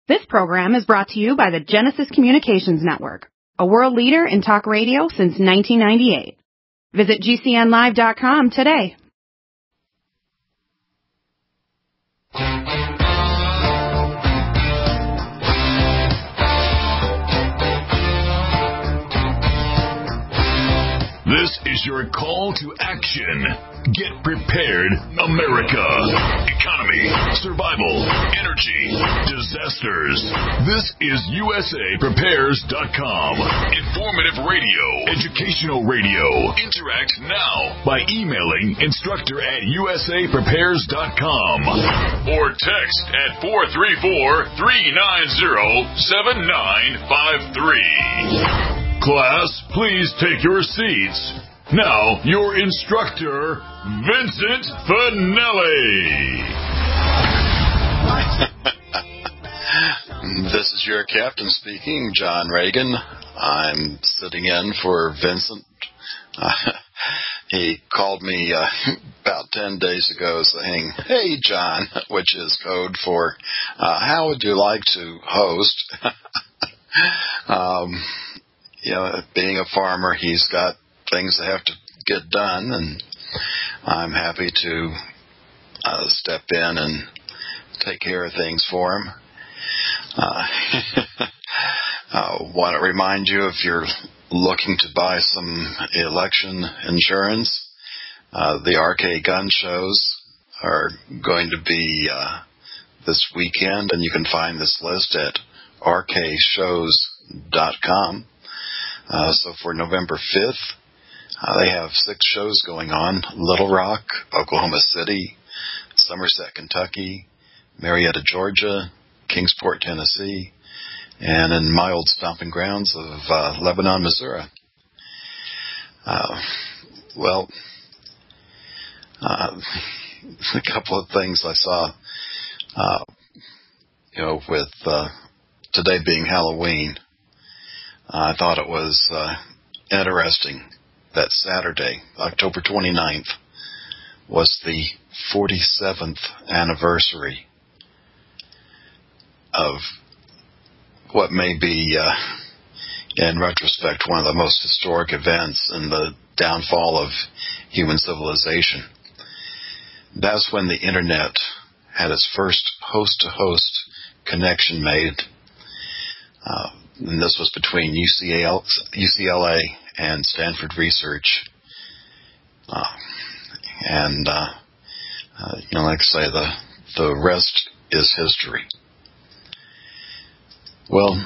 This program is brought to you by the Genesis Communications Network, a world leader in talk radio since 1998. Visit GCNlive.com today. This is your call to action. Get prepared, America. Economy, survival, energy, disasters. This is USAPrepares.com. Informative radio, educational radio. Interact now by emailing instructor@USAPrepares.com or text at 434-390-7953. Class, please take your seats. Now, your instructor, Vincent Finelli. This is your captain speaking, John Reagan. I'm sitting in for Vincent. He called me about 10 days ago saying, "Hey, John," which is code for, how would you like to host? Being a farmer, he's got things that have to get done, and I'm happy to step in and take care of things for him. Want to remind you, if you're looking to buy some election insurance, the RK gun shows are going to be this weekend, and you can find this list at rkshows.com. So for November 5th, they have 6 shows going on: Little Rock, Oklahoma City, Somerset, Kentucky, Marietta, Georgia, Kingsport, Tennessee, and in my old stomping grounds of Lebanon, Missouri. A couple of things I saw, with today being Halloween. I thought it was interesting that Saturday, October 29th, was the 47th anniversary of what may be, in retrospect, one of the most historic events in the downfall of human civilization. That's when the Internet had its first host-to-host connection made. And this was between UCLA and Stanford Research. Like I say, the rest is history. Well,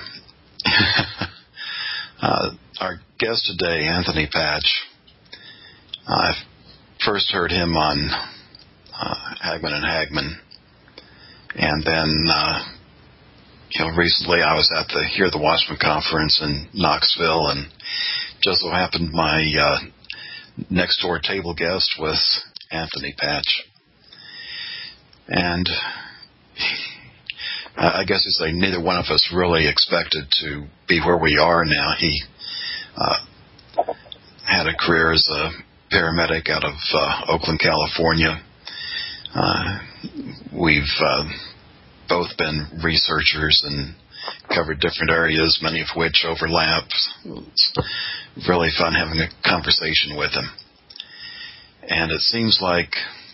our guest today, Anthony Patch, I first heard him on Hagman and Hagman, and then recently I was at the Hear the Watchman conference in Knoxville, and just so happened my next door table guest was Anthony Patch. And I guess you'd say neither one of us really expected to be where we are now. He had a career as a paramedic out of Oakland, California. We've both been researchers and covered different areas, many of which overlap. It's really fun having a conversation with him. And it seems like,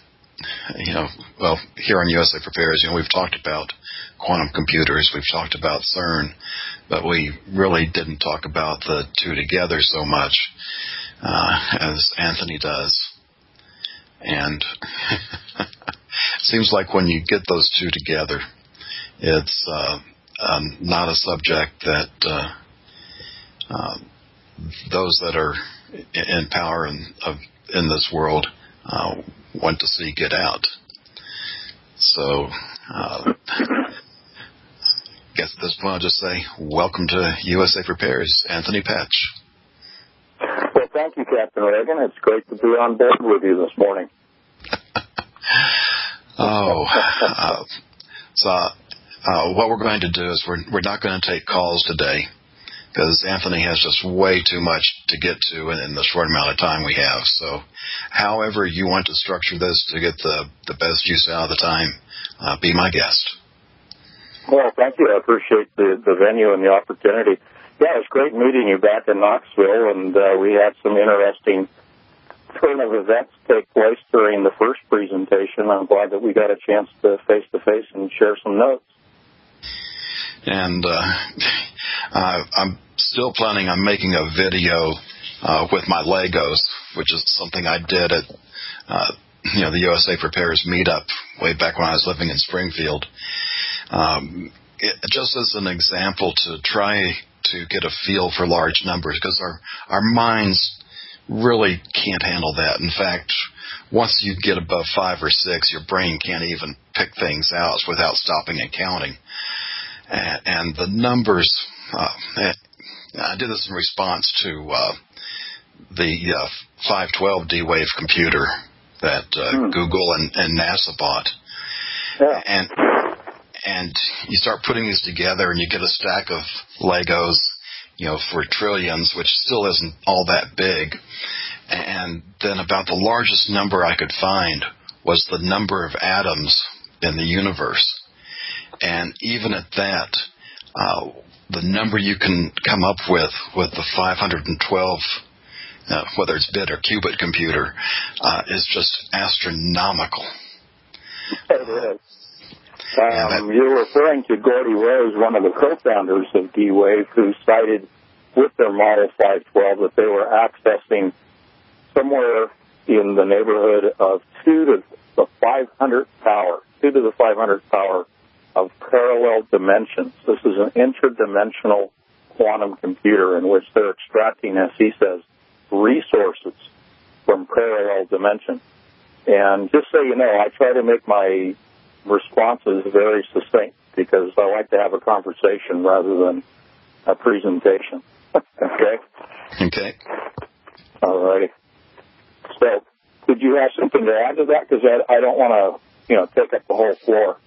here on USA Prepares, we've talked about quantum computers, we've talked about CERN, but we really didn't talk about the two together so much as Anthony does. And it seems like when you get those two together, it's not a subject that those that are in power in this world want to see get out. So, I guess at this point I'll just say, welcome to USA Prepares, Anthony Patch. Well, thank you, Captain Reagan. It's great to be on board with you this morning. What we're going to do is we're not going to take calls today, because Anthony has just way too much to get to in the short amount of time we have. So however you want to structure this to get the best use out of the time, be my guest. Well, thank you. I appreciate the venue and the opportunity. Yeah, it was great meeting you back in Knoxville, and we had some interesting turn of events take place during the first presentation. I'm glad that we got a chance to face-to-face and share some notes. And I'm still planning on making a video with my Legos, which is something I did at the USA Prepares meetup way back when I was living in Springfield. Just as an example to try to get a feel for large numbers, because our minds really can't handle that. In fact, once you get above 5 or 6, your brain can't even pick things out without stopping and counting. And the numbers, I did this in response to the 512 D-Wave computer that Google and NASA bought. Yeah. And you start putting these together and you get a stack of Legos, for trillions, which still isn't all that big. And then about the largest number I could find was the number of atoms in the universe. And even at that, the number you can come up with the 512, whether it's bit or qubit computer, is just astronomical. It is. You're referring to Gordy Rose, one of the co-founders of D-Wave, who cited with their Model 512 that they were accessing somewhere in the neighborhood of 2 to the 500th power of parallel dimensions. This is an interdimensional quantum computer in which they're extracting, as he says, resources from parallel dimensions. And just so you know, I try to make my responses very succinct because I like to have a conversation rather than a presentation. Okay? Okay. All righty. So, did you have something to add to that? Because I don't want to, take up the whole floor.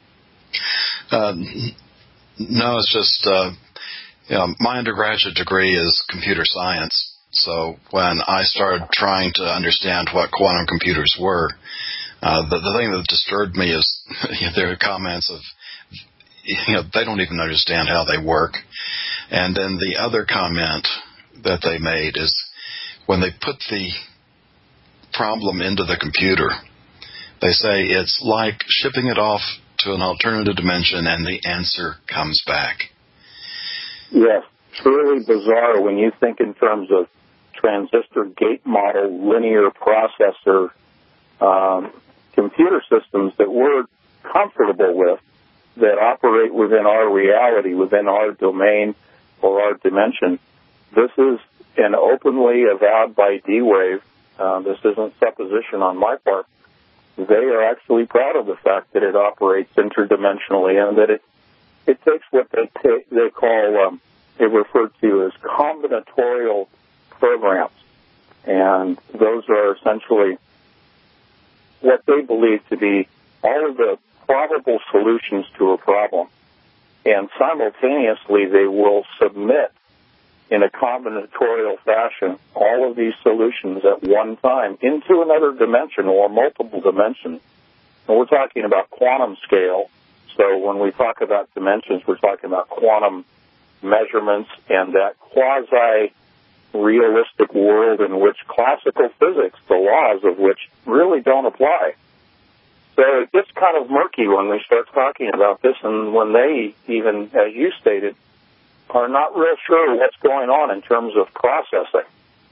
No, it's just, my undergraduate degree is computer science. So when I started trying to understand what quantum computers were, the thing that disturbed me is their comments of, they don't even understand how they work. And then the other comment that they made is when they put the problem into the computer, they say it's like shipping it off to an alternative dimension and the answer comes back. Yes, truly bizarre when you think in terms of transistor gate model linear processor computer systems that we're comfortable with that operate within our reality, within our domain or our dimension. This is an openly avowed by D-Wave. This isn't supposition on my part. They are actually proud of the fact that it operates interdimensionally and that it takes what they call, they refer to as combinatorial programs. And those are essentially what they believe to be all of the probable solutions to a problem. And simultaneously, they will submit in a combinatorial fashion all of these solutions at one time into another dimension or multiple dimensions. And we're talking about quantum scale. So when we talk about dimensions, we're talking about quantum measurements and that quasi-realistic world in which classical physics, the laws of which really don't apply. So it gets kind of murky when we start talking about this and when they even, as you stated, are not real sure what's going on in terms of processing.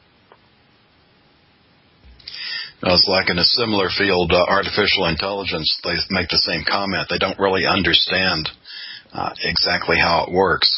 It's like in a similar field, artificial intelligence, they make the same comment. They don't really understand exactly how it works.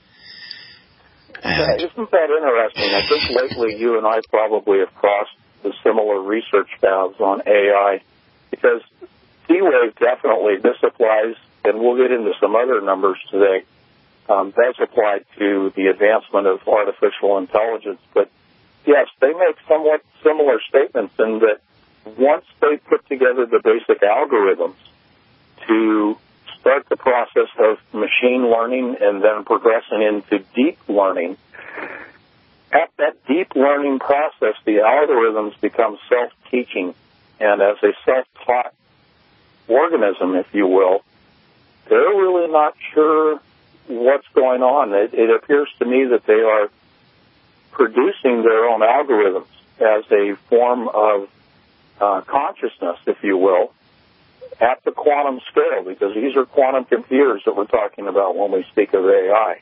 And isn't that interesting? I think lately you and I probably have crossed the similar research paths on AI because D-Wave definitely, this applies, and we'll get into some other numbers today, that's applied to the advancement of artificial intelligence. But, yes, they make somewhat similar statements in that once they put together the basic algorithms to start the process of machine learning and then progressing into deep learning, at that deep learning process, the algorithms become self-teaching. And as a self-taught organism, if you will, they're really not sure what's going on. It appears to me that they are producing their own algorithms as a form of consciousness, if you will, at the quantum scale, because these are quantum computers that we're talking about when we speak of AI.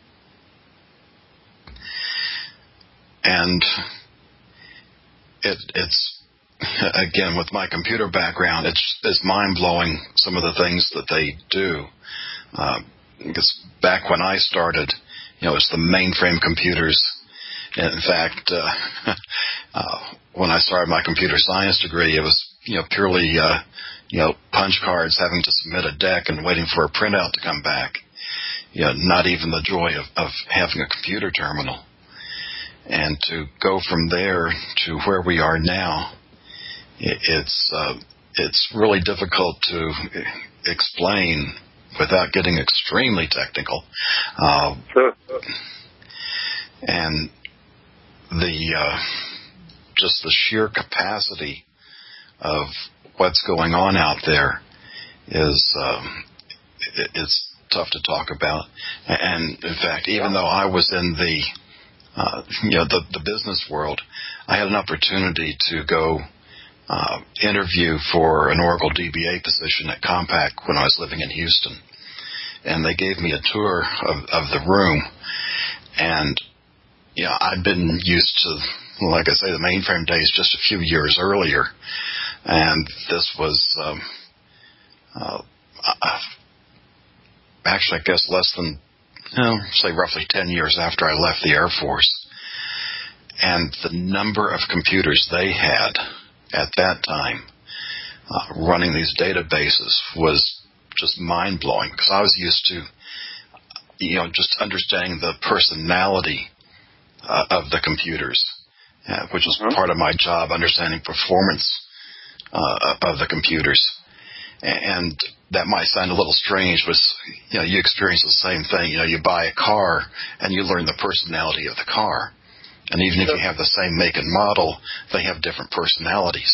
And it's, again, with my computer background, it's mind-blowing some of the things that they do. Because back when I started, it's the mainframe computers. And in fact, when I started my computer science degree, it was, purely, punch cards, having to submit a deck and waiting for a printout to come back. Not even the joy of having a computer terminal. And to go from there to where we are now, it's really difficult to explain without getting extremely technical. Sure. And just the sheer capacity of what's going on out there is it's tough to talk about. And in fact, even though I was in the business world, I had an opportunity to go interview for an Oracle DBA position at Compaq when I was living in Houston. And they gave me a tour of the room. And, I'd been used to, like I say, the mainframe days just a few years earlier. And this was, actually, I guess less than, say roughly 10 years after I left the Air Force. And the number of computers they had at that time running these databases was just mind-blowing, because I was used to, just understanding the personality of the computers, which was part of my job, understanding performance of the computers. And that might sound a little strange, but, you experience the same thing. You buy a car and you learn the personality of the car. And even if you have the same make and model, they have different personalities.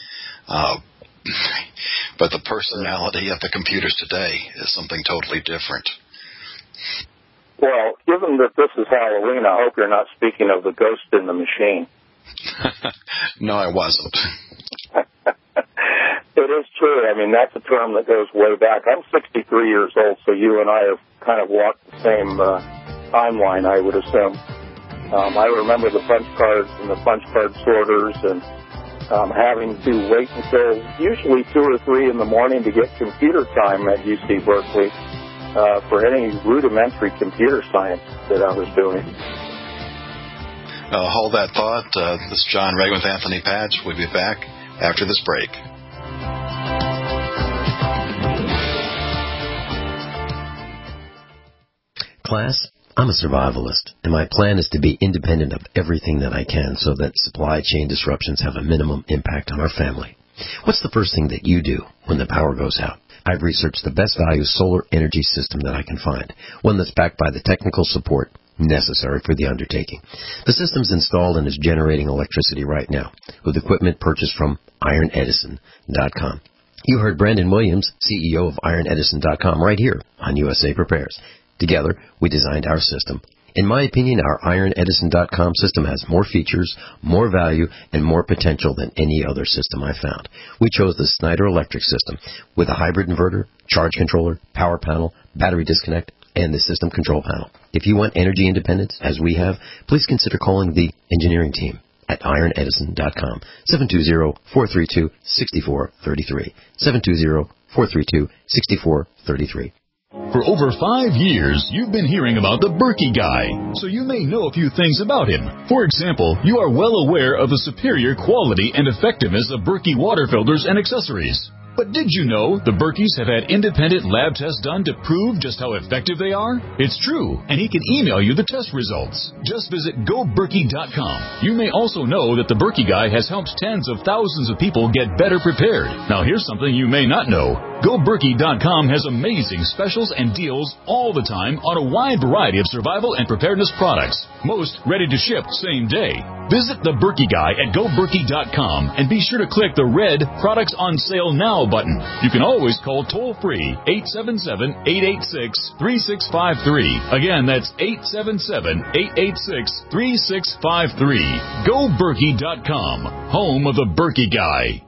But the personality of the computers today is something totally different. Well, given that this is Halloween, I hope you're not speaking of the ghost in the machine. No, I wasn't. It is true. I mean, that's a term that goes way back. I'm 63 years old, so you and I have kind of walked the same timeline, I would assume. I remember the punch cards and the punch card sorters and having to wait until usually 2 or 3 in the morning to get computer time at UC Berkeley for any rudimentary computer science that I was doing. Hold that thought. This is John Reagan with Anthony Patch. We'll be back after this break. Class, I'm a survivalist, and my plan is to be independent of everything that I can so that supply chain disruptions have a minimum impact on our family. What's the first thing that you do when the power goes out? I've researched the best value solar energy system that I can find, one that's backed by the technical support necessary for the undertaking. The system's installed and is generating electricity right now with equipment purchased from IronEdison.com. You heard Brandon Williams, CEO of IronEdison.com, right here on USA Prepares. Together, we designed our system. In my opinion, our IronEdison.com system has more features, more value, and more potential than any other system I found. We chose the Schneider Electric system with a hybrid inverter, charge controller, power panel, battery disconnect, and the system control panel. If you want energy independence, as we have, please consider calling the engineering team at IronEdison.com, 720-432-6433, 720-432-6433. For over 5 years, you've been hearing about the Berkey Guy, so you may know a few things about him. For example, you are well aware of the superior quality and effectiveness of Berkey water filters and accessories. But did you know the Berkeys have had independent lab tests done to prove just how effective they are? It's true, and he can email you the test results. Just visit GoBerkey.com. You may also know that the Berkey Guy has helped tens of thousands of people get better prepared. Now here's something you may not know. GoBerkey.com has amazing specials and deals all the time on a wide variety of survival and preparedness products, most ready to ship same day. Visit The Berkey Guy at GoBerkey.com and be sure to click the red Products on Sale Now button. You can always call toll-free 877-886-3653. Again, that's 877-886-3653. GoBerkey.com, home of The Berkey Guy.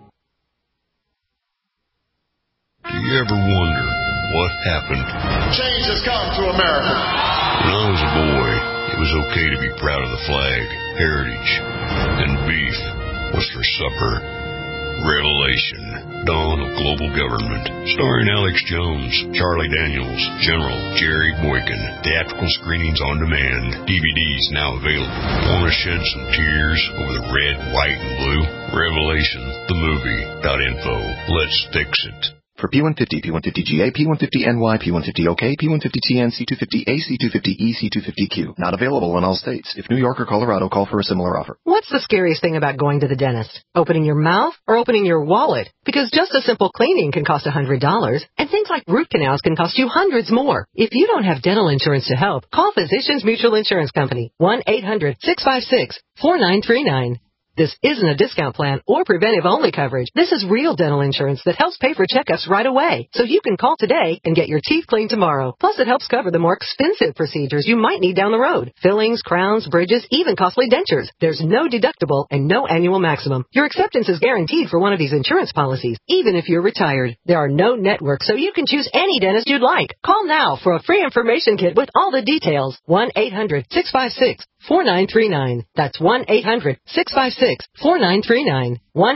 Do you ever wonder what happened? Change has come to America. When I was a boy, it was okay to be proud of the flag, heritage, and beef was for supper. Revelation, Dawn of Global Government, starring Alex Jones, Charlie Daniels, General Jerry Boykin. Theatrical screenings on demand. DVDs now available. Want to shed some tears over the red, white, and blue? Revelation, the movie.info. Let's fix it. For P150, P150GA, P150NY, P150OK, P150TN, C250A, C250E, C250Q. Not available in all states. If New York or Colorado, call for a similar offer. What's the scariest thing about going to the dentist? Opening your mouth or opening your wallet? Because just a simple cleaning can cost $100, and things like root canals can cost you hundreds more. If you don't have dental insurance to help, call Physicians Mutual Insurance Company, 1-800-656-4939. This isn't a discount plan or preventive-only coverage. This is real dental insurance that helps pay for checkups right away. So you can call today and get your teeth cleaned tomorrow. Plus, it helps cover the more expensive procedures you might need down the road. Fillings, crowns, bridges, even costly dentures. There's no deductible and no annual maximum. Your acceptance is guaranteed for one of these insurance policies, even if you're retired. There are no networks, so you can choose any dentist you'd like. Call now for a free information kit with all the details. 1-800-656-4939. That's 1-800-656-4939.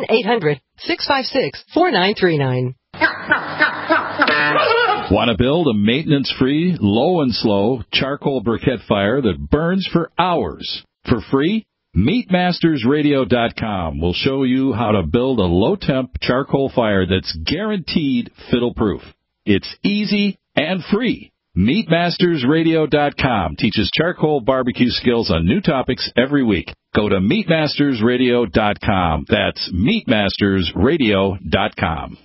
1-800-656-4939. Want to build a maintenance-free, low and slow charcoal briquette fire that burns for hours for free? MeatMastersRadio.com will show you how to build a low-temp charcoal fire that's guaranteed fiddle-proof. It's easy and free. MeatMastersRadio.com teaches charcoal barbecue skills on new topics every week. Go to MeatMastersRadio.com. That's MeatMastersRadio.com.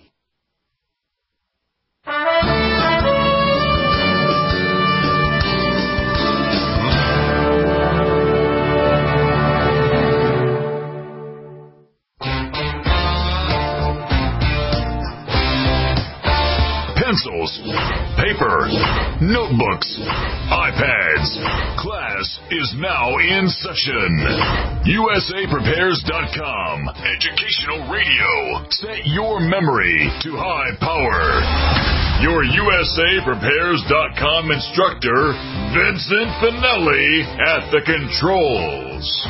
Pencils, paper, notebooks, iPads. Class is now in session. USAPrepares.com. Educational radio. Set your memory to high power. Your USAPrepares.com instructor, Vincent Finelli, at the controls.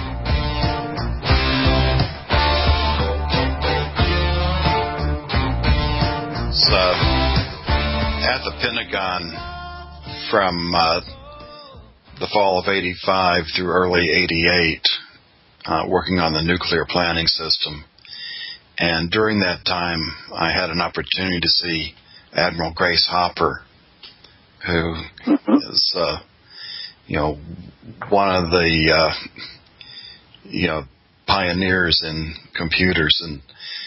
At the Pentagon from the fall of 85 through early 88, working on the nuclear planning system. And during that time, I had an opportunity to see Admiral Grace Hopper, who is, one of the, pioneers in computers. And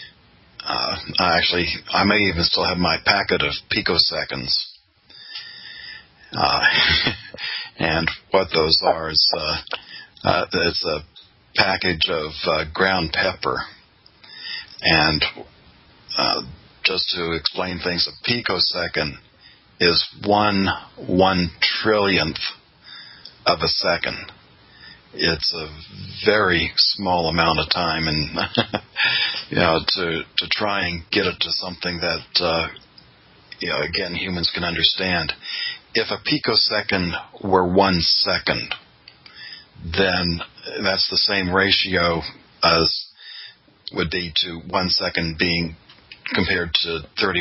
I may even still have my packet of picoseconds. And what those are is it's a package of ground pepper. And just to explain things, a picosecond is 1/1 of a second. It's a very small amount of time, and to try and get it to something that again, humans can understand. If a picosecond were 1 second, then that's the same ratio as would be to 1 second being compared to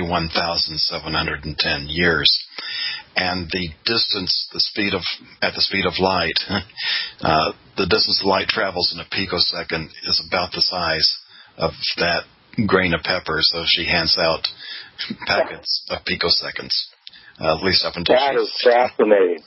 31,710 years. And the distance, at the speed of light, the distance light travels in a picosecond is about the size of that grain of pepper. So she hands out packets of picoseconds, at least up until that is fascinating.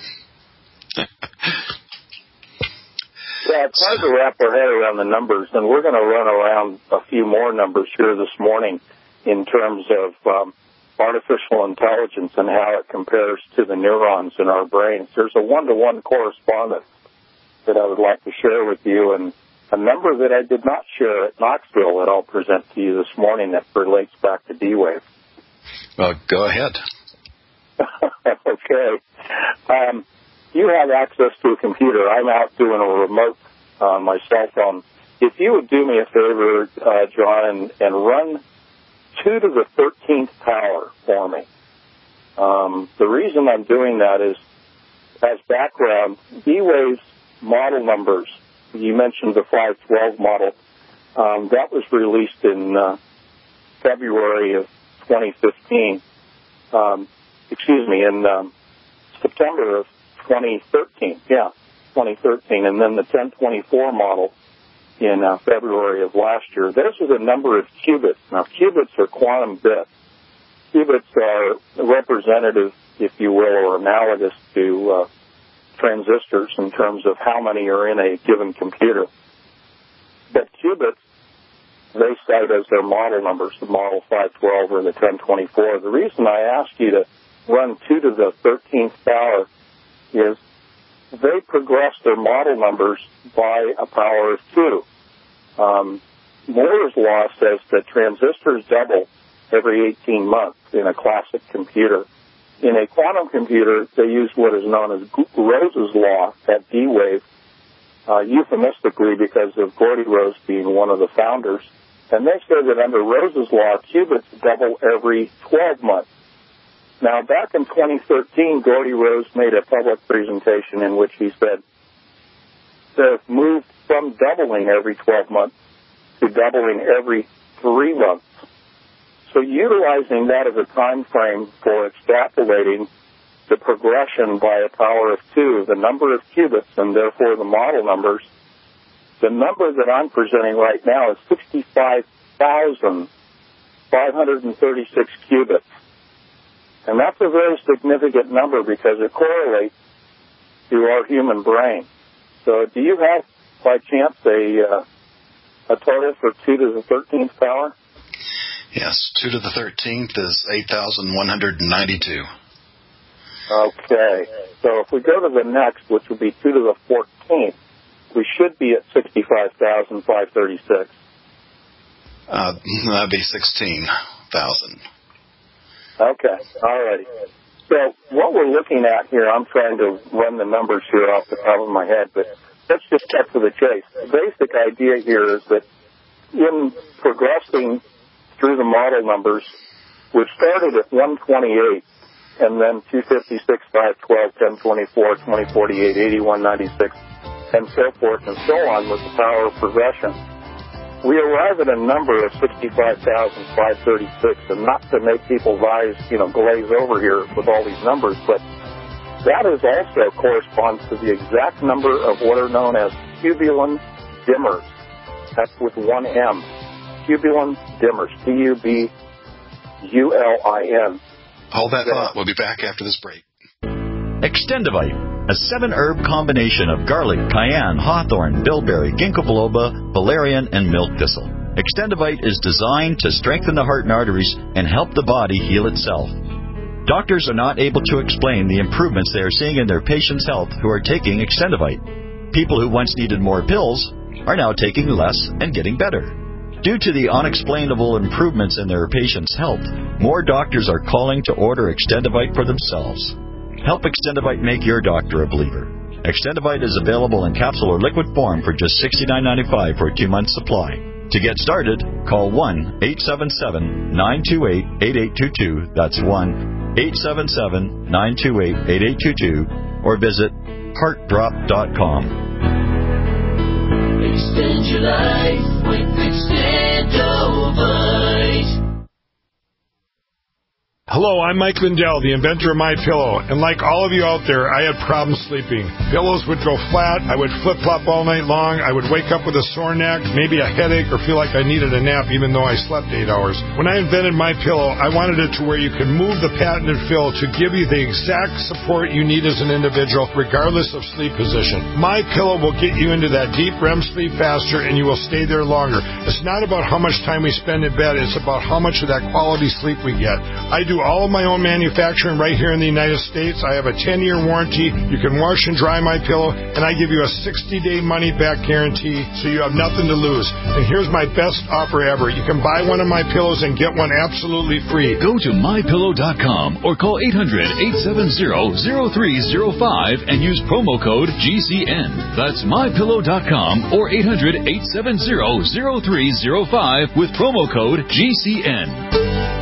Yeah, it's hard to wrap our head around the numbers, and we're going to run around a few more numbers here this morning in terms of artificial intelligence and how it compares to the neurons in our brains. There's a one-to-one correspondence that I would like to share with you, and a number that I did not share at Knoxville that I'll present to you this morning that relates back to D-Wave. Well, go ahead. Okay. You have access to a computer. I'm out doing a remote on my cell phone. If you would do me a favor, John, and run 2 to the 13th power for me. The reason I'm doing that is, as background, D-Wave's model numbers, you mentioned the 512 model, that was released in February of 2015. In September of 2013. Yeah, 2013. And then the 1024 model in February of last year. Those are the number of qubits. Now, qubits are quantum bits. Qubits are representative, if you will, or analogous to transistors in terms of how many are in a given computer. But qubits, they cite as their model numbers, the model 512 or the 1024. The reason I asked you to run 2 to the 13th power is they progress their model numbers by a power of 2. Moore's law says that transistors double every 18 months in a classic computer. In a quantum computer, they use what is known as Rose's law at D-Wave, euphemistically because of Gordy Rose being one of the founders. And they say that under Rose's law, qubits double every 12 months. Now, back in 2013, Gordy Rose made a public presentation in which he said they've moved from doubling every 12 months to doubling every 3 months. So utilizing that as a time frame for extrapolating the progression by a power of 2, the number of qubits and therefore the model numbers, the number that I'm presenting right now is 65,536 qubits. And that's a very significant number because it correlates to our human brain. So do you have, by chance, a total for 2 to the 13th power? Yes, 2 to the 13th is 8,192. Okay. So if we go to the next, which would be 2 to the 14th, we should be at 65,536. That'd be 16,000. Okay. All righty. So what we're looking at here, I'm trying to run the numbers here off the top of my head, but let's just cut to the chase. The basic idea here is that in progressing through the model numbers, we started at 128, and then 256, 512, 1024, 2048, 8196, and so forth and so on with the power of progression. We arrive at a number of 65,536, and not to make people's eyes, glaze over here with all these numbers, but that is also corresponds to the exact number of what are known as Cubulin dimmers. That's with one M. Cubulin dimmers. Cubulin. Hold that thought. We'll be back after this break. Extendivite, a 7-herb combination of garlic, cayenne, hawthorn, bilberry, ginkgo biloba, valerian, and milk thistle. Extendivite is designed to strengthen the heart and arteries and help the body heal itself. Doctors are not able to explain the improvements they are seeing in their patients' health who are taking Extendivite. People who once needed more pills are now taking less and getting better. Due to the unexplainable improvements in their patients' health, more doctors are calling to order Extendivite for themselves. Help Extendivite make your doctor a believer. Extendivite is available in capsule or liquid form for just $69.95 for a 2-month supply. To get started, call 1-877-928-8822. That's 1-877-928-8822. Or visit heartdrop.com. Extend your life with Extendivite. Hello, I'm Mike Lindell, the inventor of MyPillow, and like all of you out there, I had problems sleeping. Pillows would go flat, I would flip-flop all night long, I would wake up with a sore neck, maybe a headache, or feel like I needed a nap even though I slept 8 hours. When I invented MyPillow, I wanted it to where you can move the patented fill to give you the exact support you need as an individual, regardless of sleep position. MyPillow will get you into that deep REM sleep faster, and you will stay there longer. It's not about how much time we spend in bed, it's about how much of that quality sleep we get. I do all of my own manufacturing right here in the United States. I have a 10-year warranty. You can wash and dry my pillow, and I give you a 60-day money-back guarantee, so you have nothing to lose. And here's my best offer ever. You can buy one of my pillows and get one absolutely free. Go to mypillow.com or call 800-870-0305 and use promo code GCN. That's mypillow.com or 800-870-0305 with promo code GCN.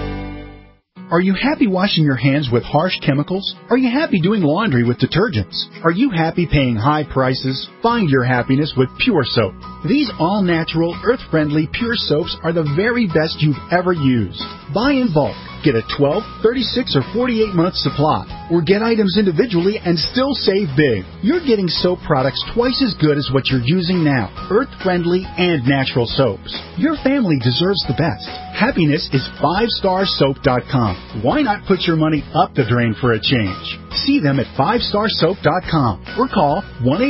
Are you happy washing your hands with harsh chemicals? Are you happy doing laundry with detergents? Are you happy paying high prices? Find your happiness with Pure Soap. These all-natural, earth-friendly Pure Soaps are the very best you've ever used. Buy in bulk. Get a 12, 36, or 48-month supply. Or get items individually and still save big. You're getting soap products twice as good as what you're using now. Earth-friendly and natural soaps. Your family deserves the best. Happiness is 5starsoap.com. Why not put your money up the drain for a change? See them at 5starsoap.com or call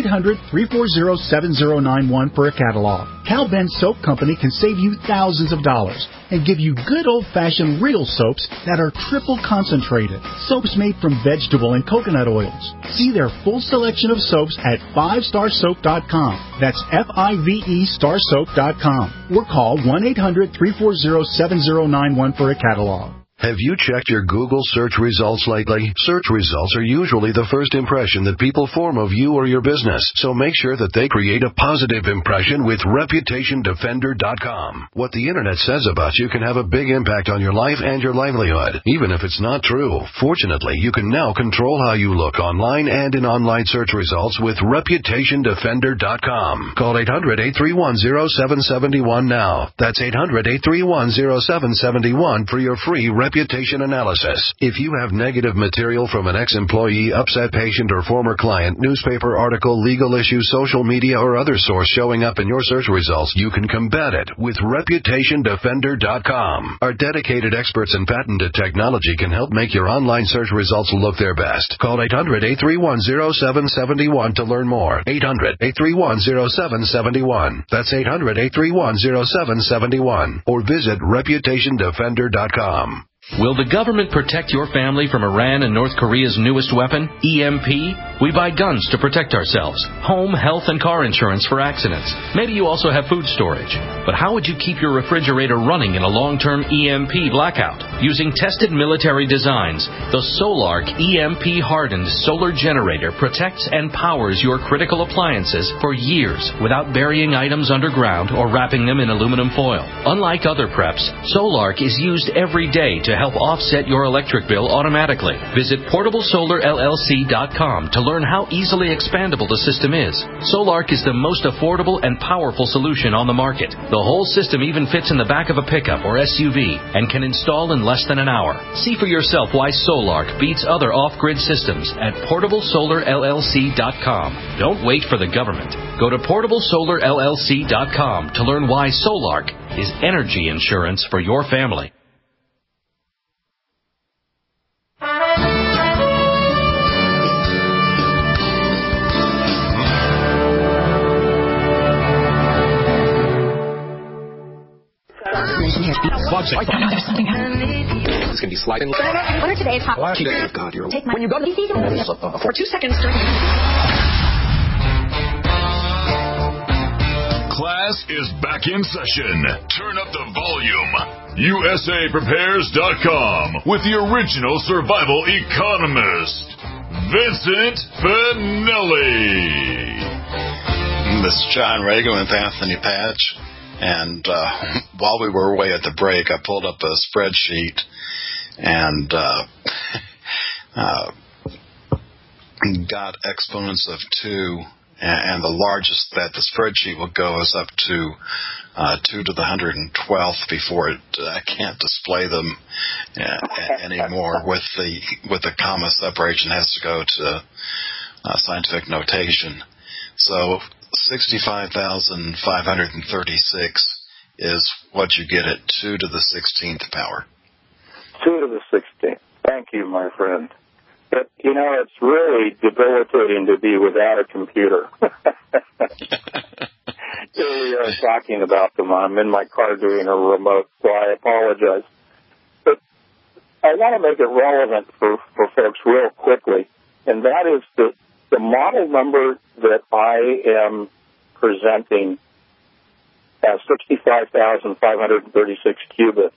1-800-340-7091 for a catalog. Cal Ben Soap Company can save you thousands of dollars and give you good old-fashioned real soaps that are triple concentrated. Soaps made from vegetable and coconut oils. See their full selection of soaps at 5starsoap.com. That's F-I-V-E starsoap.com. Or call 1-800-340-7091 for a catalog. Have you checked your Google search results lately? Search results are usually the first impression that people form of you or your business, so make sure that they create a positive impression with ReputationDefender.com. What the Internet says about you can have a big impact on your life and your livelihood, even if it's not true. Fortunately, you can now control how you look online and in online search results with ReputationDefender.com. Call 800-831-0771 now. That's 800-831-0771 for your free reputation analysis. If you have negative material from an ex-employee, upset patient, or former client, newspaper article, legal issue, social media, or other source showing up in your search results, you can combat it with ReputationDefender.com. Our dedicated experts in patented technology can help make your online search results look their best. Call 800-831-0771 to learn more. 800-831-0771. That's 800-831-0771. Or visit ReputationDefender.com. Will the government protect your family from Iran and North Korea's newest weapon, EMP? We buy guns to protect ourselves, home, health, and car insurance for accidents. Maybe you also have food storage. But how would you keep your refrigerator running in a long-term EMP blackout? Using tested military designs, the Solark EMP-hardened solar generator protects and powers your critical appliances for years without burying items underground or wrapping them in aluminum foil. Unlike other preps, Solark is used every day to help offset your electric bill automatically. Visit PortableSolarLLC.com to learn how easily expandable the system is. Solark is the most affordable and powerful solution on the market. The whole system even fits in the back of a pickup or SUV and can install in less than an hour. See for yourself why Solark beats other off-grid systems at PortableSolarLLC.com. Don't wait for the government. Go to PortableSolarLLC.com to learn why Solark is energy insurance for your family. It's going to be sliding. What are today's hot? God, you're... Take my... When you go to for 2 seconds during... Class is back in session. Turn up the volume. USAPrepares.com with the original survival economist, Vincent Finelli. This is John Reagan with Anthony Patch. And while we were away at the break, I pulled up a spreadsheet and got exponents of 2, and the largest that the spreadsheet will go is up to 2 to the 112th before I can't display them anymore with the comma separation. It has to go to scientific notation. So 65,536 is what you get at 2 to the 16th power. 2 to the 16th. Thank you, my friend. But, you know, it's really debilitating to be without a computer. Here we are talking about them. I'm in my car doing a remote, so I apologize. But I want to make it relevant for folks real quickly, and that is that the model number that I am presenting as 65,536 qubits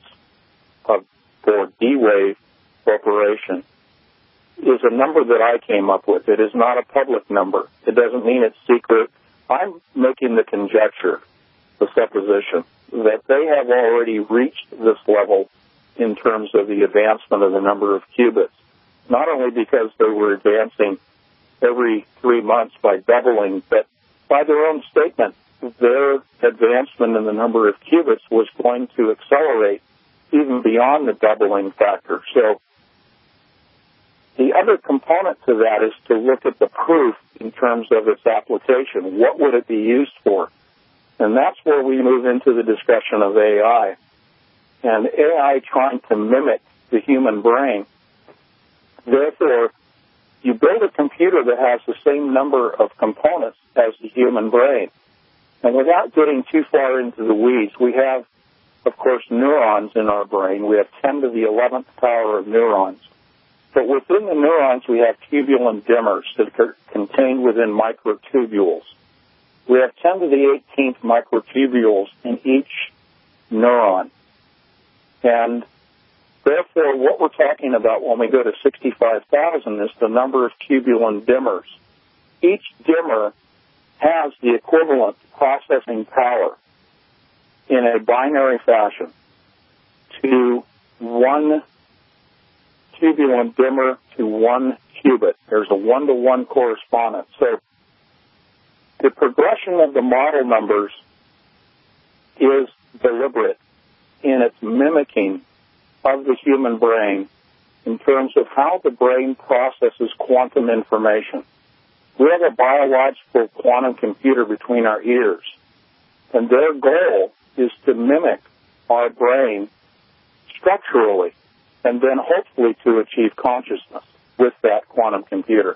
for D-Wave Corporation is a number that I came up with. It is not a public number. It doesn't mean it's secret. I'm making the conjecture, the supposition, that they have already reached this level in terms of the advancement of the number of qubits, not only because they were advancing every 3 months by doubling, but by their own statement, their advancement in the number of qubits was going to accelerate even beyond the doubling factor. So the other component to that is to look at the proof in terms of its application. What would it be used for? And that's where we move into the discussion of AI. And AI trying to mimic the human brain. Therefore, you build a computer that has the same number of components as the human brain. And without getting too far into the weeds, we have, of course, neurons in our brain. We have 10 to the 11th power of neurons. But within the neurons, we have tubulin dimmers that are contained within microtubules. We have 10 to the 18th microtubules in each neuron. And therefore, what we're talking about when we go to 65,000 is the number of tubulin dimmers. Each dimmer has the equivalent processing power in a binary fashion to one tubulin dimmer to one qubit. There's a 1-to-1 correspondence. So the progression of the model numbers is deliberate in its mimicking of the human brain in terms of how the brain processes quantum information. We have a biological quantum computer between our ears, and their goal is to mimic our brain structurally and then hopefully to achieve consciousness with that quantum computer.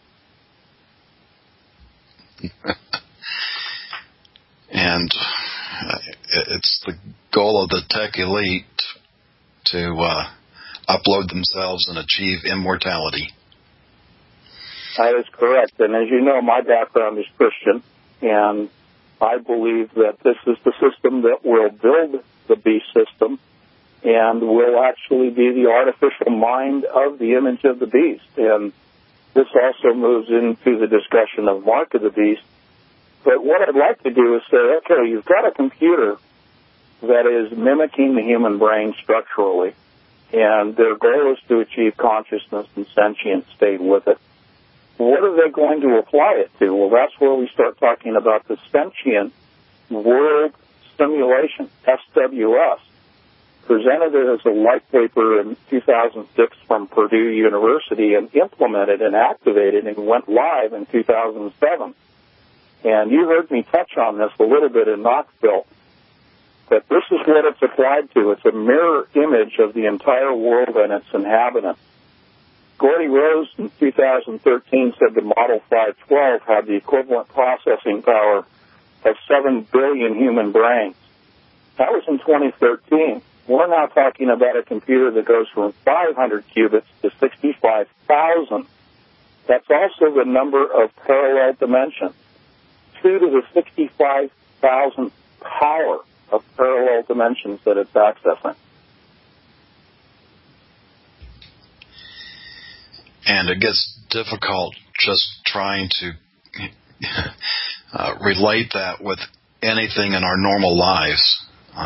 And it's the goal of the tech elite to upload themselves and achieve immortality. That is correct. And as you know, my background is Christian, and I believe that this is the system that will build the beast system and will actually be the artificial mind of the image of the beast. And this also moves into the discussion of Mark of the Beast. But what I'd like to do is say, okay, you've got a computer that is mimicking the human brain structurally, and their goal is to achieve consciousness and sentient state with it. What are they going to apply it to? Well, that's where we start talking about the Sentient World Simulation, SWS, presented it as a white paper in 2006 from Purdue University and implemented and activated and went live in 2007. And you heard me touch on this a little bit in Knoxville, that this is what it's applied to. It's a mirror image of the entire world and its inhabitants. Gordy Rose in 2013 said the Model 512 had the equivalent processing power of 7 billion human brains. That was in 2013. We're now talking about a computer that goes from 500 qubits to 65,000. That's also the number of parallel dimensions. 2 to the 65,000th power of parallel dimensions that it's accessing. And it gets difficult just trying to relate that with anything in our normal lives.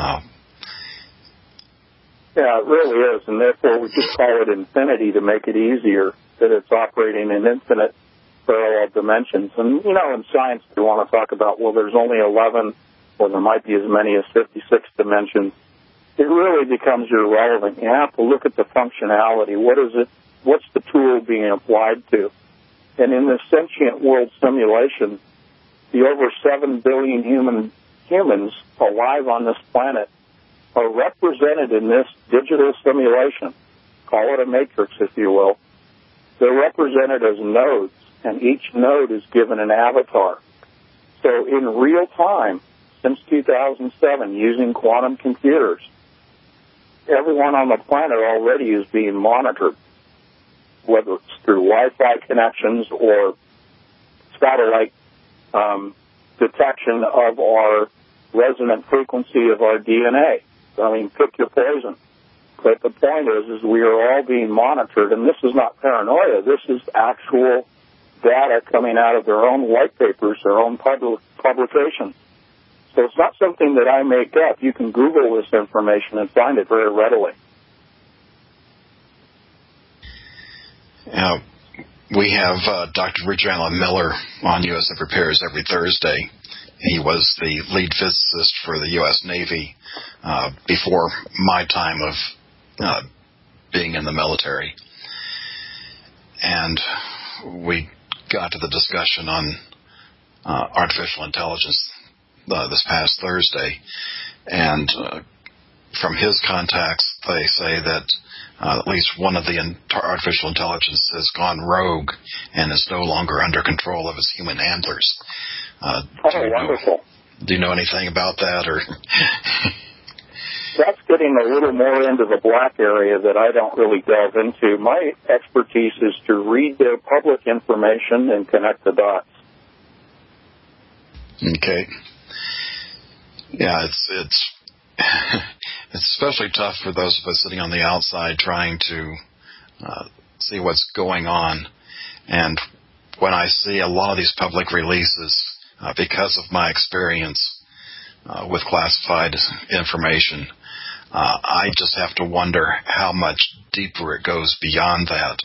Yeah, it really is, and therefore we just call it infinity to make it easier, that it's operating in infinite parallel dimensions. And, you know, in science we want to talk about, well, there's only 11, or there might be as many as 56 dimensions. It really becomes irrelevant. You have to look at the functionality. What is it? What's the tool being applied to? And in this sentient world simulation, the over 7 billion humans alive on this planet are represented in this digital simulation. Call it a matrix, if you will. They're represented as nodes, and each node is given an avatar. So in real time, since 2007, using quantum computers, everyone on the planet already is being monitored, whether it's through Wi-Fi connections or satellite detection of our resonant frequency of our DNA. I mean, pick your poison. But the point is we are all being monitored, and this is not paranoia. This is actual data coming out of their own white papers, their own publications. So it's not something that I make up. You can Google this information and find it very readily. We have Dr. Richard Allen Miller on USF Repairs every Thursday. He was the lead physicist for the U.S. Navy before my time of being in the military. And we got to the discussion on artificial intelligence this past Thursday. And from his contacts, they say that at least one of the artificial intelligence has gone rogue and is no longer under control of its human handlers. Wonderful. Do you know anything about that? Or That's getting a little more into the black area that I don't really delve into. My expertise is to read their public information and connect the dots. Okay. Yeah, it's especially tough for those of us sitting on the outside trying to see what's going on. And when I see a lot of these public releases, because of my experience with classified information, I just have to wonder how much deeper it goes beyond that.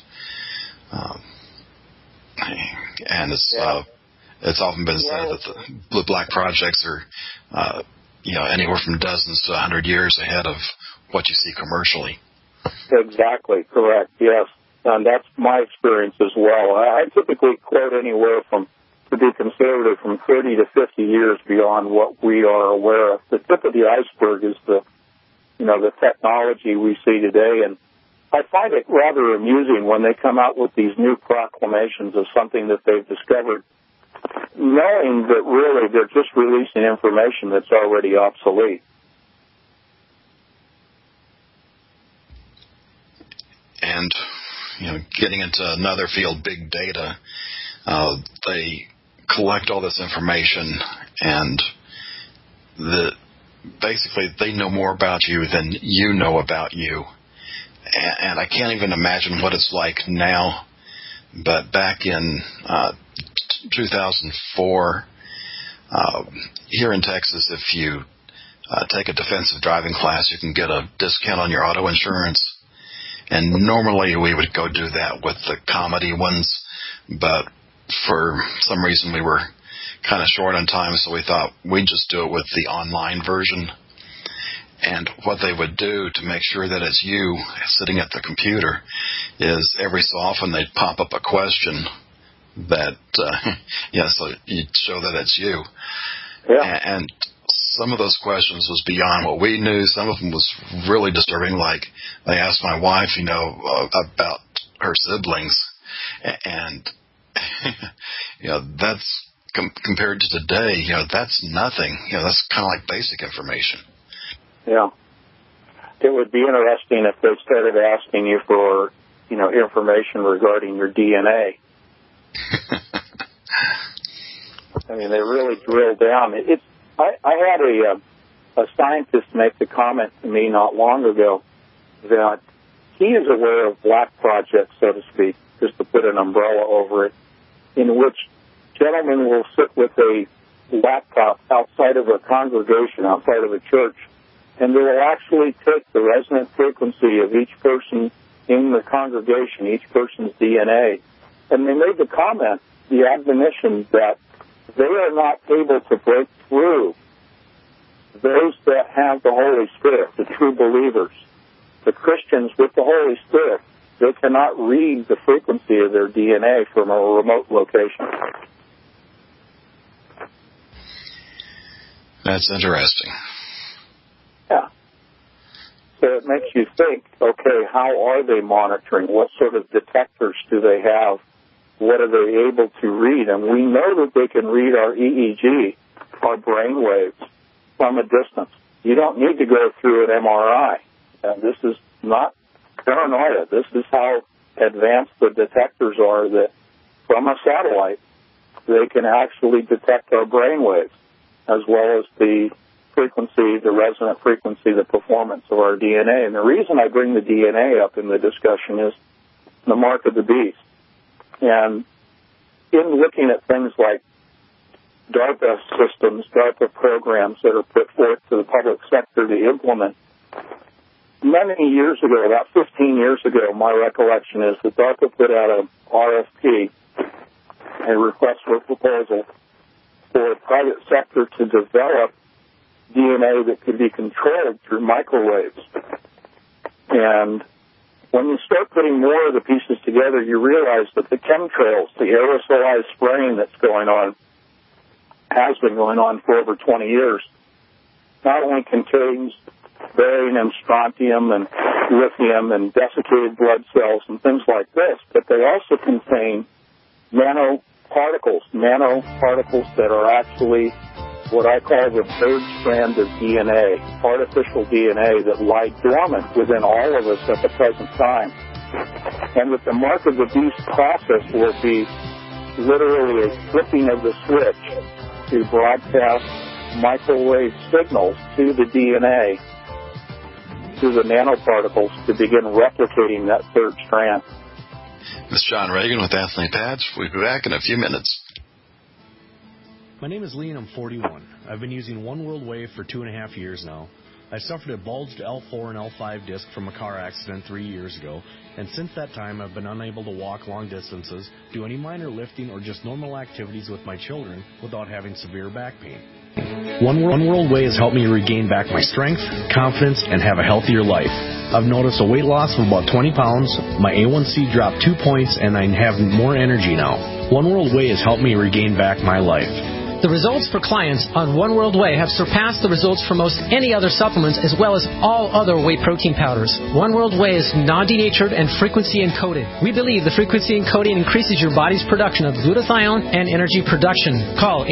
And it's often been said that the Blue Black projects are anywhere from dozens to 100 years ahead of what you see commercially. Exactly, correct, yes. And that's my experience as well. I typically quote anywhere from, to be conservative, from 30 to 50 years beyond what we are aware of. The tip of the iceberg is the technology we see today. And I find it rather amusing when they come out with these new proclamations of something that they've discovered, knowing that really they're just releasing information that's already obsolete. And, getting into another field, big data, they collect all this information, and basically they know more about you than you know about you. And I can't even imagine what it's like now, but back in 2004, here in Texas, if you take a defensive driving class, you can get a discount on your auto insurance. And normally we would go do that with the comedy ones, but for some reason we were kind of short on time, so we thought we'd just do it with the online version. And what they would do to make sure that it's you sitting at the computer is every so often they'd pop up a question that, so you'd show that it's you. Yeah. And some of those questions was beyond what we knew. Some of them was really disturbing, like they asked my wife, about her siblings. And, that's compared to today, that's nothing. That's kind of like basic information. Yeah. It would be interesting if they started asking you for, information regarding your DNA. I mean, they really drill down. I had a scientist make the comment to me not long ago that he is aware of black projects, so to speak, just to put an umbrella over it, in which gentlemen will sit with a laptop outside of a congregation, outside of a church, and they will actually take the resonant frequency of each person in the congregation, each person's DNA. And they made the comment, the admonition, that they are not able to break through those that have the Holy Spirit, the true believers, the Christians with the Holy Spirit. They cannot read the frequency of their DNA from a remote location. That's interesting. Yeah. So it makes you think, okay, how are they monitoring? What sort of detectors do they have? What are they able to read? And we know that they can read our EEG, our brain waves, from a distance. You don't need to go through an MRI. And this is not paranoia. This is how advanced the detectors are, that from a satellite, they can actually detect our brain waves, as well as the frequency, the resonant frequency, the performance of our DNA. And the reason I bring the DNA up in the discussion is the mark of the beast. And in looking at things like DARPA systems, DARPA programs that are put forth to the public sector to implement, many years ago, about 15 years ago, my recollection is that DARPA put out an RFP, a request for proposal, for the private sector to develop DNA that could be controlled through microwaves. And when you start putting more of the pieces together, you realize that the chemtrails, the aerosolized spraying that's going on, has been going on for over 20 years, not only contains barium and strontium and lithium and desiccated blood cells and things like this, but they also contain nanoparticles that are actually what I call the third strand of DNA, artificial DNA that lie dormant within all of us at the present time. And with the mark of the beast process will be literally a flipping of the switch to broadcast microwave signals to the DNA, to the nanoparticles, to begin replicating that third strand. This is John Reagan with Anthony Patch. We'll be back in a few minutes. My name is Lee and I'm 41. I've been using One World Wave for 2.5 years now. I suffered a bulged L4 and L5 disc from a car accident 3 years ago, and since that time I've been unable to walk long distances, do any minor lifting, or just normal activities with my children without having severe back pain. One World Way has helped me regain back my strength, confidence, and have a healthier life. I've noticed a weight loss of about 20 pounds, my A1C dropped 2 points, and I have more energy now. One World Way has helped me regain back my life. The results for clients on One World Whey have surpassed the results for most any other supplements, as well as all other whey protein powders. One World Whey is non-denatured and frequency encoded. We believe the frequency encoding increases your body's production of glutathione and energy production. Call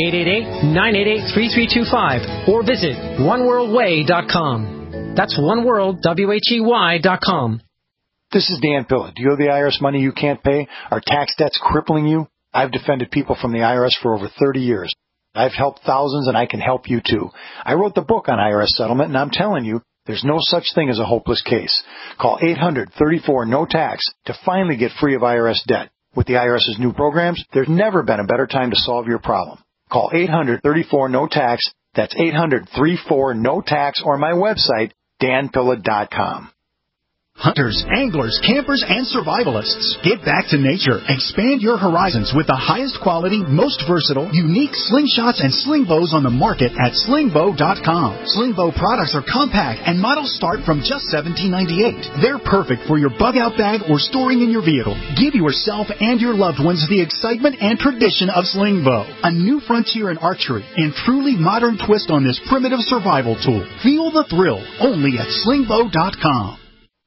888-988-3325 or visit oneworldwhey.com. That's oneworldwhey.com. This is Dan Pilla. Do you owe the IRS money you can't pay? Are tax debts crippling you? I've defended people from the IRS for over 30 years. I've helped thousands, and I can help you too. I wrote the book on IRS settlement, and I'm telling you, there's no such thing as a hopeless case. Call 800-34-NO-TAX to finally get free of IRS debt. With the IRS's new programs, there's never been a better time to solve your problem. Call 800-34-NO-TAX. That's 800-34-NO-TAX, or my website, danpilla.com. Hunters, anglers, campers, and survivalists. Get back to nature. Expand your horizons with the highest quality, most versatile, unique slingshots and sling bows on the market at slingbow.com. Slingbow products are compact and models start from just $17.98. They're perfect for your bug-out bag or storing in your vehicle. Give yourself and your loved ones the excitement and tradition of Slingbow, a new frontier in archery and truly modern twist on this primitive survival tool. Feel the thrill only at slingbow.com.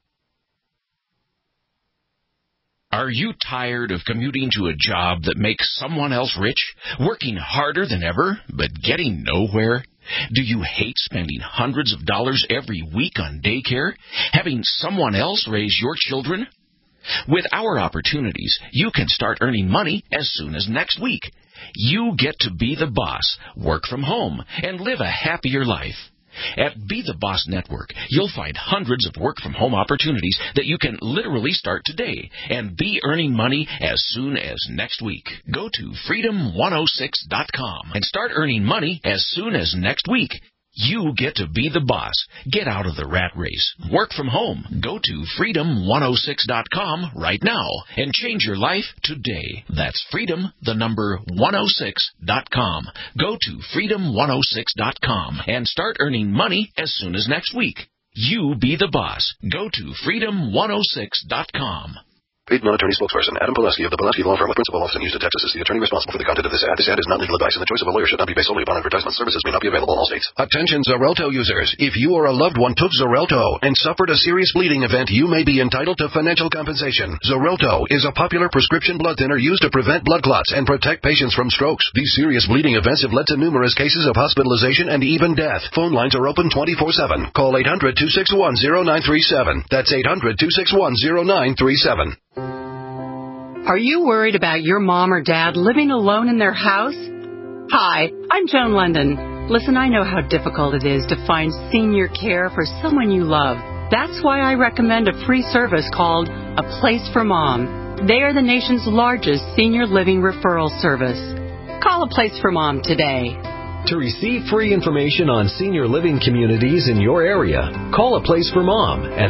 Are you tired of commuting to a job that makes someone else rich, working harder than ever, but getting nowhere? Do you hate spending hundreds of dollars every week on daycare, having someone else raise your children? With our opportunities, you can start earning money as soon as next week. You get to be the boss, work from home, and live a happier life. At Be the Boss Network, you'll find hundreds of work-from-home opportunities that you can literally start today and be earning money as soon as next week. Go to freedom106.com and start earning money as soon as next week. You get to be the boss. Get out of the rat race. Work from home. Go to freedom106.com right now and change your life today. That's freedom106.com. Go to freedom106.com and start earning money as soon as next week. You be the boss. Go to freedom106.com. Paid non-attorney spokesperson Adam Pileski of the Pileski Law Firm of Principal Office in Houston, Texas is the attorney responsible for the content of this ad. This ad is not legal advice, and the choice of a lawyer should not be based solely upon advertisement. Services may not be available in all states. Attention Xarelto users. If you or a loved one took Xarelto and suffered a serious bleeding event, you may be entitled to financial compensation. Xarelto is a popular prescription blood thinner used to prevent blood clots and protect patients from strokes. These serious bleeding events have led to numerous cases of hospitalization and even death. Phone lines are open 24/7. Call 800-261-0937. That's 800-261-0937. Are you worried about your mom or dad living alone in their house? Hi, I'm Joan London. Listen, I know how difficult it is to find senior care for someone you love. That's why I recommend a free service called A Place for Mom. They are the nation's largest senior living referral service. Call A Place for Mom today. To receive free information on senior living communities in your area, call A Place for Mom at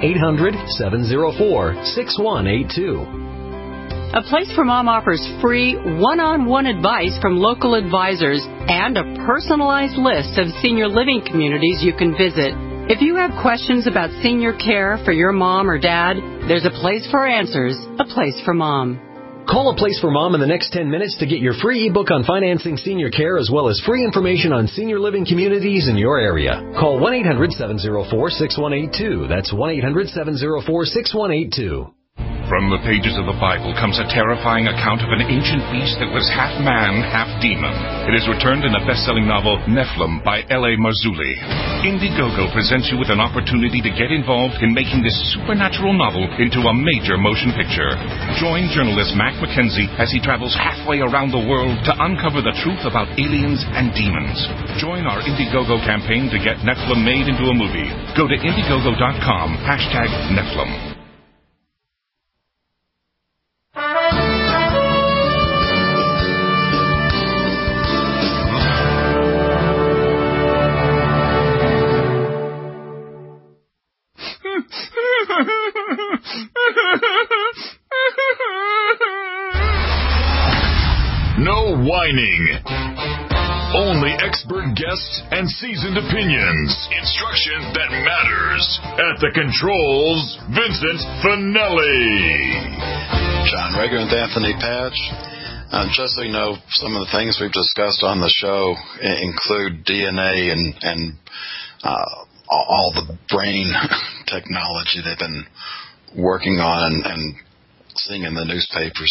1-800-704-6182. A Place for Mom offers free one-on-one advice from local advisors and a personalized list of senior living communities you can visit. If you have questions about senior care for your mom or dad, there's a place for answers, A Place for Mom. Call A Place for Mom in the next 10 minutes to get your free ebook on financing senior care as well as free information on senior living communities in your area. Call 1-800-704-6182. That's 1-800-704-6182. From the pages of the Bible comes a terrifying account of an ancient beast that was half man, half demon. It is returned in the best-selling novel Nephilim by L.A. Marzulli. Indiegogo presents you with an opportunity to get involved in making this supernatural novel into a major motion picture. Join journalist Mac McKenzie as he travels halfway around the world to uncover the truth about aliens and demons. Join our Indiegogo campaign to get Nephilim made into a movie. Go to Indiegogo.com, #Nephilim. No whining. Only expert guests and seasoned opinions. Instruction that matters. At the controls, Vincent Finelli. John Rager and Anthony Patch. Just so you know, some of the things we've discussed on the show include DNA and all the brain technology they've been working on and seeing in the newspapers.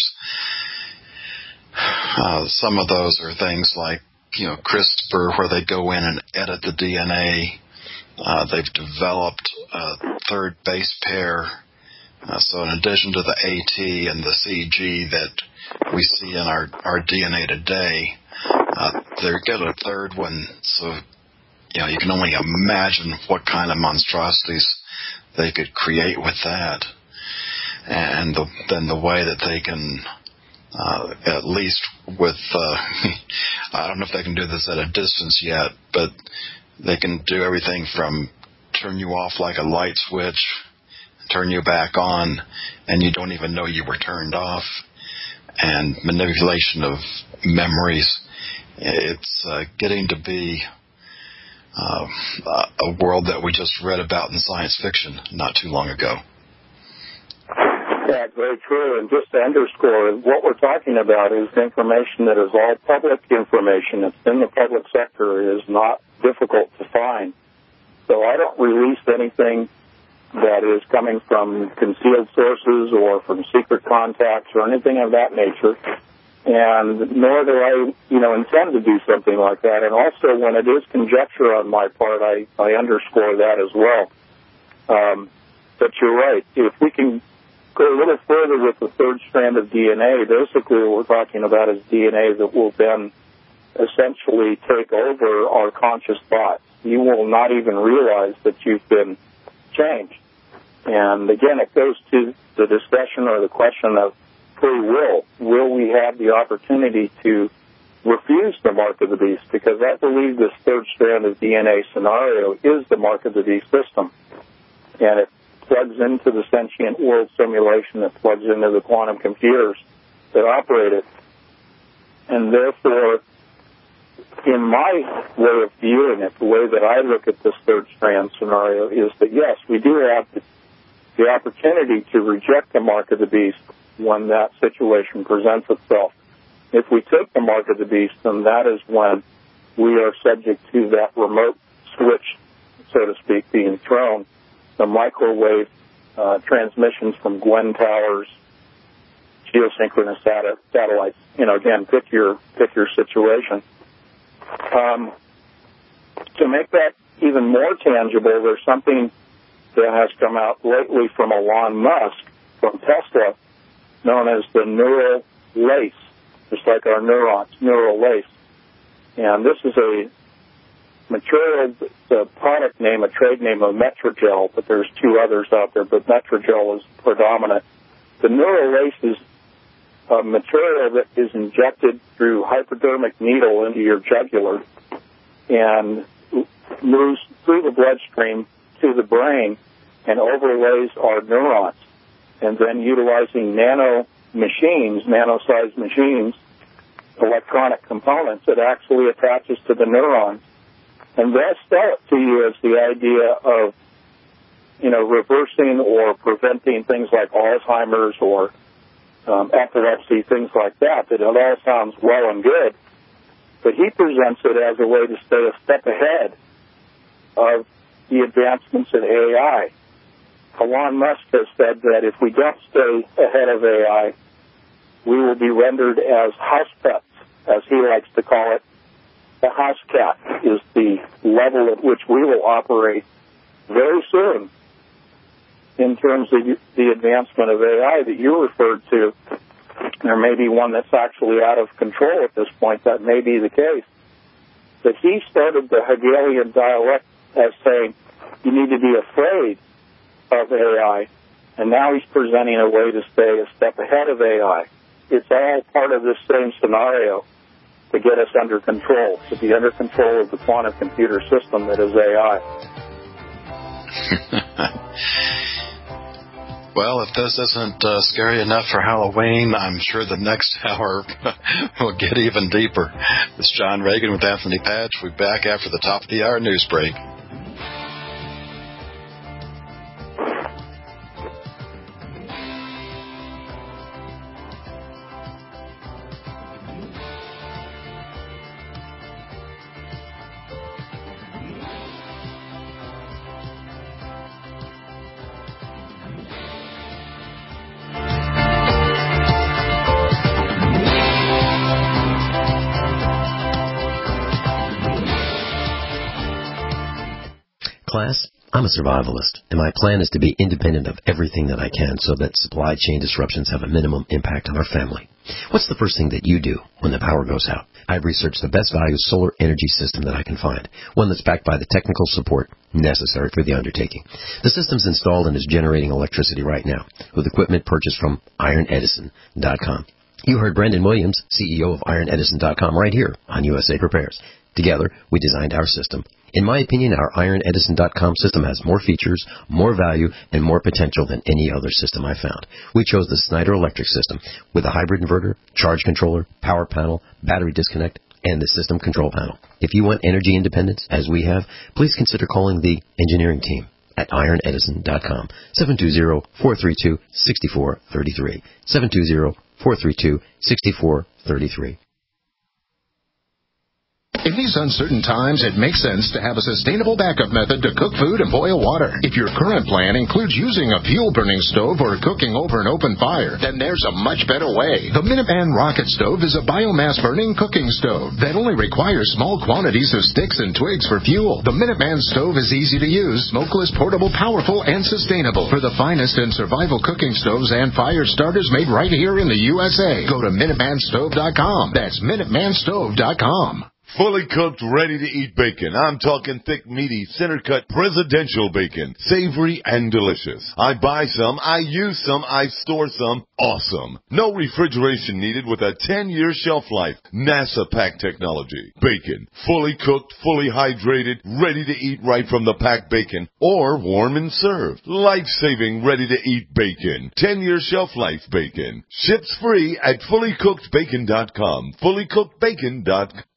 Some of those are things like, CRISPR, where they go in and edit the DNA. They've developed a third base pair. So in addition to the AT and the CG that we see in our DNA today, they get a third one. So, you can only imagine what kind of monstrosities they could create with that. And then the way that they can, at least with, I don't know if they can do this at a distance yet, but they can do everything from turn you off like a light switch, turn you back on, and you don't even know you were turned off, and manipulation of memories. It's getting to be a world that we just read about in science fiction not too long ago. Yeah, very true. And just to underscore, what we're talking about is information that is all public information. It's in the public sector. It is not difficult to find. So I don't release anything that is coming from concealed sources or from secret contacts or anything of that nature. And nor do I, intend to do something like that. And also, when it is conjecture on my part, I underscore that as well. But you're right. If we can go a little further with the third strand of DNA, basically what we're talking about is DNA that will then essentially take over our conscious thoughts. You will not even realize that you've been changed. And again, it goes to the discussion or the question of free will. Will we have the opportunity to refuse the mark of the beast? Because I believe this third strand of DNA scenario is the mark of the beast system. And it plugs into the sentient world simulation, that plugs into the quantum computers that operate it. And therefore, in my way of viewing it, the way that I look at this third strand scenario is that, yes, we do have the opportunity to reject the mark of the beast when that situation presents itself. If we take the mark of the beast, then that is when we are subject to that remote switch, so to speak, being thrown. The microwave transmissions from Gwen towers, geosynchronous satellites. Again, pick your situation. To make that even more tangible, there's something that has come out lately from Elon Musk, from Tesla, known as the neural lace, just like our neurons, neural lace. And this is a material, the product name, a trade name of Metrogel, but there's two others out there, but Metrogel is predominant. The neural lace is a material that is injected through hypodermic needle into your jugular and moves through the bloodstream to the brain and overlays our neurons. And then utilizing nano-sized machines, electronic components, it actually attaches to the neurons. And they'll sell it to you as the idea of, reversing or preventing things like Alzheimer's or epilepsy, things like that. That it all sounds well and good. But he presents it as a way to stay a step ahead of the advancements in AI. Elon Musk has said that if we don't stay ahead of AI, we will be rendered as house pets, as he likes to call it. The house cat is the level at which we will operate very soon in terms of the advancement of AI that you referred to. There may be one that's actually out of control at this point. That may be the case. But he started the Hegelian dialect as saying you need to be afraid of AI, and now he's presenting a way to stay a step ahead of AI. It's all part of this same scenario to get us under control, to be under control of the quantum computer system that is AI. Well, if this isn't scary enough for Halloween, I'm sure the next hour will get even deeper. It's John Reagan with Anthony Patch. We'll be back after the top of the hour news break. Class, I'm a survivalist, and my plan is to be independent of everything that I can so that supply chain disruptions have a minimum impact on our family. What's the first thing that you do when the power goes out? I've researched the best value solar energy system that I can find, one that's backed by the technical support necessary for the undertaking. The system's installed and is generating electricity right now with equipment purchased from IronEdison.com. You heard Brendan Williams, CEO of IronEdison.com, right here on USA Prepares. Together, we designed our system. In my opinion, our IronEdison.com system has more features, more value, and more potential than any other system I found. We chose the Snyder Electric system with a hybrid inverter, charge controller, power panel, battery disconnect, and the system control panel. If you want energy independence, as we have, please consider calling the engineering team at IronEdison.com, 720-432-6433, 720-432-6433. In these uncertain times, it makes sense to have a sustainable backup method to cook food and boil water. If your current plan includes using a fuel-burning stove or cooking over an open fire, then there's a much better way. The Minuteman Rocket Stove is a biomass-burning cooking stove that only requires small quantities of sticks and twigs for fuel. The Minuteman Stove is easy to use, smokeless, portable, powerful, and sustainable. For the finest in survival cooking stoves and fire starters made right here in the USA, go to MinutemanStove.com. That's MinutemanStove.com. Fully cooked, ready-to-eat bacon. I'm talking thick, meaty, center-cut presidential bacon. Savory and delicious. I buy some, I use some, I store some. Awesome. No refrigeration needed with a 10-year shelf life. NASA pack technology. Bacon. Fully cooked, fully hydrated, ready to eat right from the packed bacon. Or warm and served. Life-saving, ready-to-eat bacon. 10-year shelf life bacon. Ships free at fullycookedbacon.com. Fullycookedbacon.com.